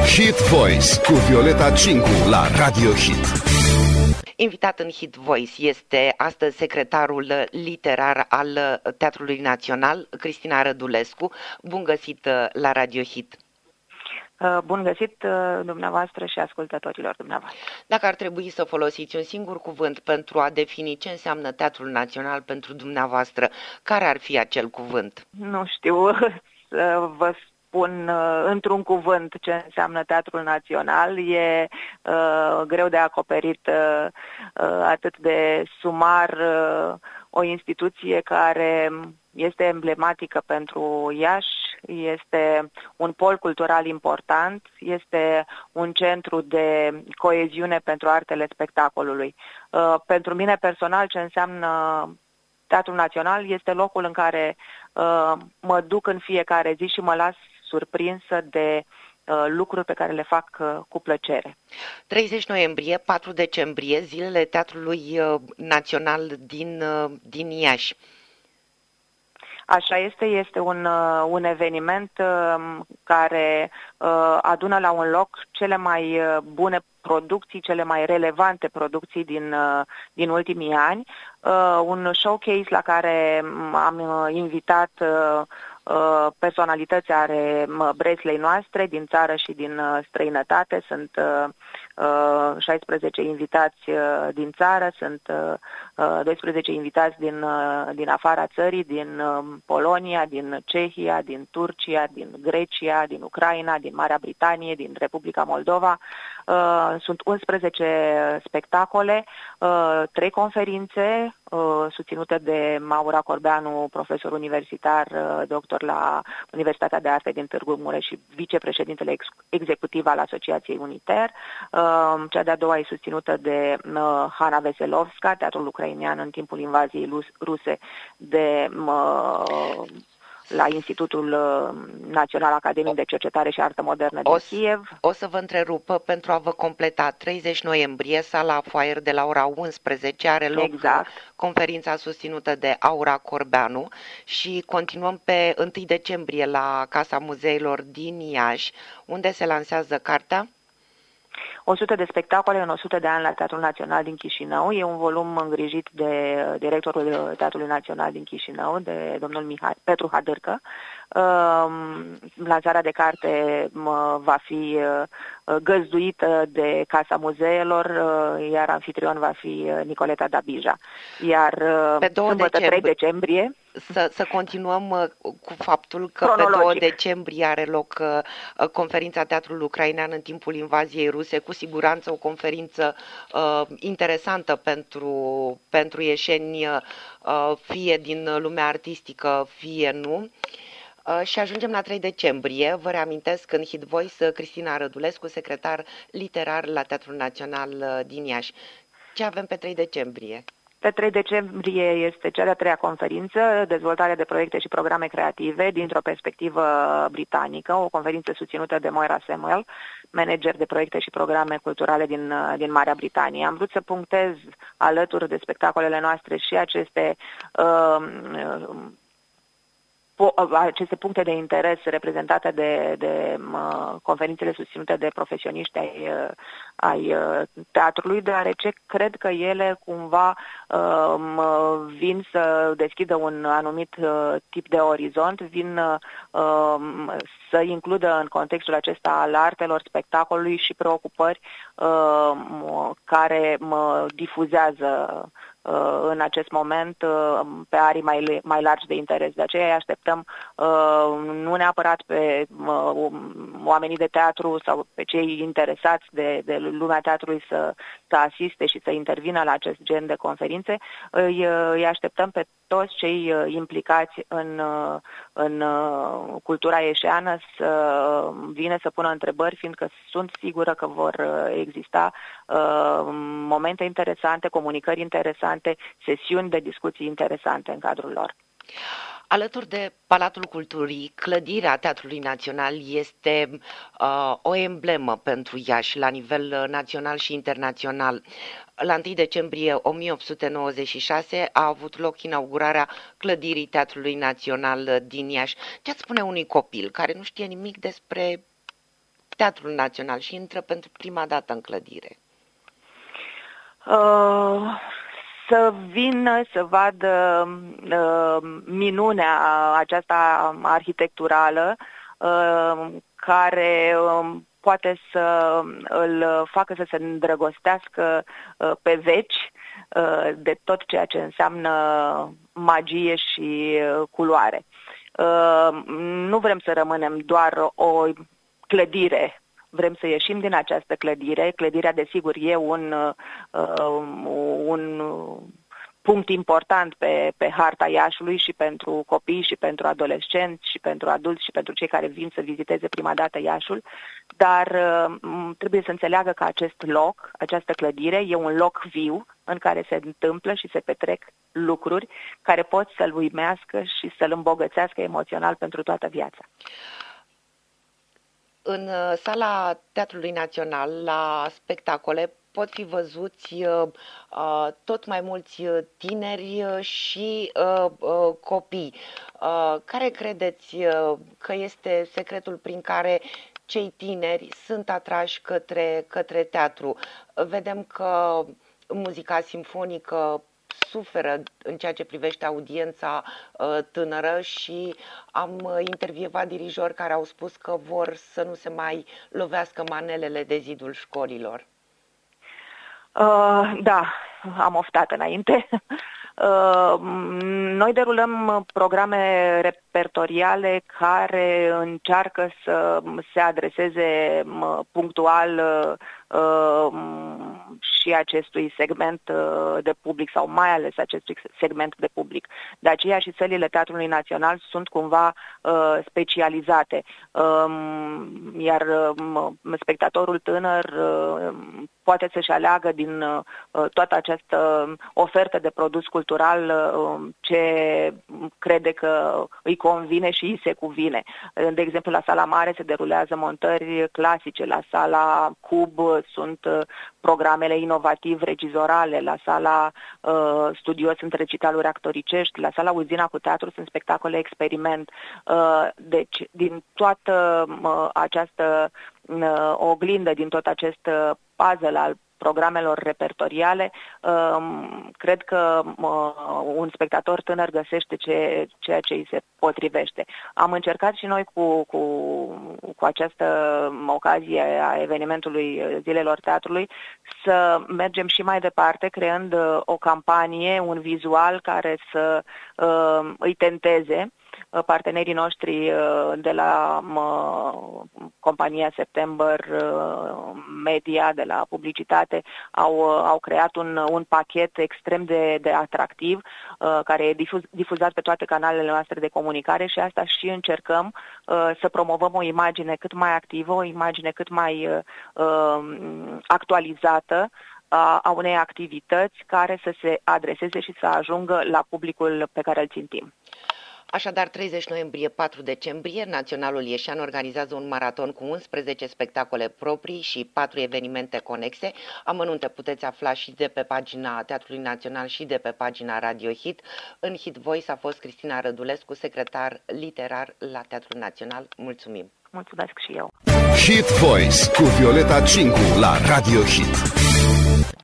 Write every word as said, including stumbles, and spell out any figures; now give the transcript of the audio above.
Hit Voice cu Violeta Cincu la Radio Hit. Invitat în Hit Voice este astăzi secretarul literar al Teatrului Național, Cristina Rădulescu. Bun găsit la Radio Hit! Bun găsit dumneavoastră și ascultătorilor dumneavoastră. Dacă ar trebui să folosiți un singur cuvânt pentru a defini ce înseamnă Teatrul Național pentru dumneavoastră, care ar fi acel cuvânt? Nu știu să vă spun într-un cuvânt ce înseamnă Teatrul Național. E uh, greu de acoperit uh, atât de sumar uh, o instituție care este emblematică pentru Iași, este un pol cultural important, este un centru de coeziune pentru artele spectacolului. Uh, pentru mine personal, ce înseamnă Teatrul Național este locul în care uh, mă duc în fiecare zi și mă las surprinsă de uh, lucruri pe care le fac uh, cu plăcere. treizeci noiembrie, patru decembrie, zilele Teatrului uh, Național din, uh, din Iași. Așa este, este un, uh, un eveniment uh, care uh, adună la un loc cele mai uh, bune producții, cele mai relevante producții din, uh, din ultimii ani. Uh, un showcase la care am uh, invitat uh, personalități ale breslei noastre din țară și din străinătate. Sunt șaisprezece invitați din țară, sunt doisprezece invitați din, din afara țării, din Polonia, din Cehia, din Turcia, din Grecia, din Ucraina, din Marea Britanie, din Republica Moldova. Sunt unsprezece spectacole, trei conferințe susținute de Aura Corbeanu, profesor universitar, doctor la Universitatea de Arte din Târgu Mureș și vicepreședintele ex- executiv al Asociației Uniter. Cea de-a doua e susținută de Hanna Veselovska, teatrul ucrainean în timpul invaziei ruse de la Institutul Național Academic de Cercetare și Artă Modernă din Kiev. O să vă întrerup pentru a vă completa. treizeci noiembrie, sala Foaier de la ora unsprezece are loc exact. conferința susținută de Aura Corbeanu și continuăm pe întâi decembrie la Casa Muzeilor din Iași, unde se lansează cartea o sută de spectacole în o sută de ani la Teatrul Național din Chișinău. E un volum îngrijit de directorul Teatrului Național din Chișinău, de domnul Mihai, Petru Hadârcă. Lansarea de carte va fi găzduită de Casa Muzeelor, iar anfitrion va fi Nicoleta Dabija. Iar pe sâmbătă trei decembrie... Să, să continuăm cu faptul că cronologic. Pe doi decembrie are loc uh, conferința Teatrului Ucrainean în timpul invaziei ruse, cu siguranță o conferință uh, interesantă pentru, pentru ieșeni, uh, fie din lumea artistică, fie nu. Uh, și ajungem la trei decembrie. Vă reamintesc în Hit Voice Cristina Rădulescu, secretar literar la Teatrul Național uh, din Iași. Ce avem pe trei decembrie? Pe trei decembrie este cea de-a treia conferință, dezvoltare de proiecte și programe creative dintr-o perspectivă britanică, o conferință susținută de Moira Samuel, manager de proiecte și programe culturale din, din Marea Britanie. Am vrut să punctez alături de spectacolele noastre și aceste uh, aceste puncte de interes reprezentate de, de uh, conferințele susținute de profesioniști ai, uh, ai uh, teatrului, deoarece cred că ele cumva uh, vin să deschidă un anumit uh, tip de orizont, vin uh, să includă în contextul acesta al artelor, spectacolului și preocupări uh, care uh, difuzează în acest moment pe arii mai, mai largi de interes. De aceea îi așteptăm nu neapărat pe oamenii de teatru sau pe cei interesați de, de lumea teatrului să, să asiste și să intervină la acest gen de conferințe, îi, îi așteptăm pe toți cei implicați în, în cultura ieșeană să vină să pună întrebări, fiindcă sunt sigură că vor exista momente interesante, comunicări interesante, sesiuni de discuții interesante în cadrul lor. Alături de Palatul Culturii, clădirea Teatrului Național este uh, o emblemă pentru Iași la nivel național și internațional. La întâi decembrie o mie opt sute nouăzeci și șase a avut loc inaugurarea clădirii Teatrului Național din Iași. Ce ați spune unui copil care nu știe nimic despre Teatrul Național și intră pentru prima dată în clădire? Uh, să vină să vadă uh, minunea aceasta arhitecturală uh, care uh, poate să îl facă să se îndrăgostească uh, pe veci uh, de tot ceea ce înseamnă magie și uh, culoare. Uh, nu vrem să rămânem doar o clădire, vrem să ieșim din această clădire. Clădirea, desigur, e un, uh, un punct important pe, pe harta Iașului și pentru copii, și pentru adolescenți, și pentru adulți, și pentru cei care vin să viziteze prima dată Iașul, dar uh, trebuie să înțeleagă că acest loc, această clădire, e un loc viu în care se întâmplă și se petrec lucruri care pot să-l uimească și să-l îmbogățească emoțional pentru toată viața. În sala Teatrului Național, la spectacole, pot fi văzuți uh, tot mai mulți tineri și uh, uh, copii. Uh, care credeți uh, că este secretul prin care cei tineri sunt atrași către, către teatru? Vedem că muzica simfonică suferă în ceea ce privește audiența uh, tânără și am intervievat dirijori care au spus că vor să nu se mai lovească manelele de zidul școlilor. Uh, da, am oftat înainte. Uh, noi derulăm programe repertoriale care încearcă să se adreseze punctual uh, și acestui segment de public, sau mai ales acestui segment de public. De aceea și sălile Teatrului Național sunt cumva uh, specializate, uh, iar uh, spectatorul tânăr uh, poate să-și aleagă din uh, toată această ofertă de produs cultural uh, ce crede că îi convine și îi se cuvine. De exemplu, la Sala Mare se derulează montări clasice, la Sala Cub sunt uh, programele inovativ regizorale, la Sala uh, Studio sunt recitaluri actoricești, la Sala Uzina cu teatru sunt spectacole experiment. Uh, deci, din toată uh, această uh, oglindă, din tot acest uh, puzzle al programelor repertoriale, cred că un spectator tânăr găsește ce, ceea ce îi se potrivește. Am încercat și noi cu, cu, cu această ocazie a evenimentului Zilelor Teatrului să mergem și mai departe, creând o campanie, un vizual care să uh, îi tenteze. Partenerii noștri de la compania September Media, de la publicitate, au, au creat un, un pachet extrem de, de atractiv, care e difuz, difuzat pe toate canalele noastre de comunicare și asta și încercăm să promovăm o imagine cât mai activă, o imagine cât mai actualizată a unei activități care să se adreseze și să ajungă la publicul pe care îl țintim. Așadar, treizeci noiembrie - patru decembrie, Naționalul Ieșean organizează un maraton cu unsprezece spectacole proprii și patru evenimente conexe. Amănunte puteți afla și de pe pagina Teatrului Național și de pe pagina Radio Hit. În Hit Voice a fost Cristina Rădulescu, secretar literar la Teatrul Național. Mulțumim! Mulțumesc și eu! Hit Voice cu Violeta Cincu la Radio Hit.